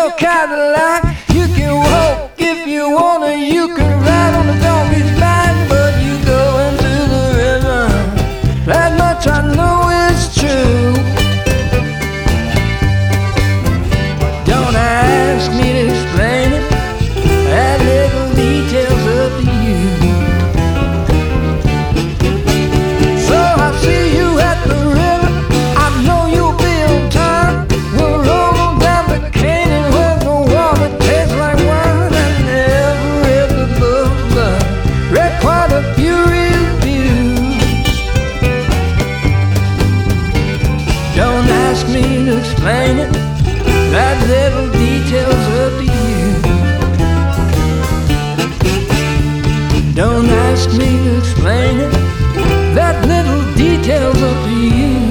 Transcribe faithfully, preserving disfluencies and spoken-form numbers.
your Cadillac. You can walk if you wanna, you can ride on the donkey's back, but you go into the river. That much I know is true. Don't ask me to explain it, that little detail's up to you. So I see you at the river, I know you'll be on time. We'll roll down the canyon where the water tastes like wine, and every river above red quite a furious view. Don't ask me to explain it, that little detail's up to you. Don't ask me to explain it, that little detail's up to you.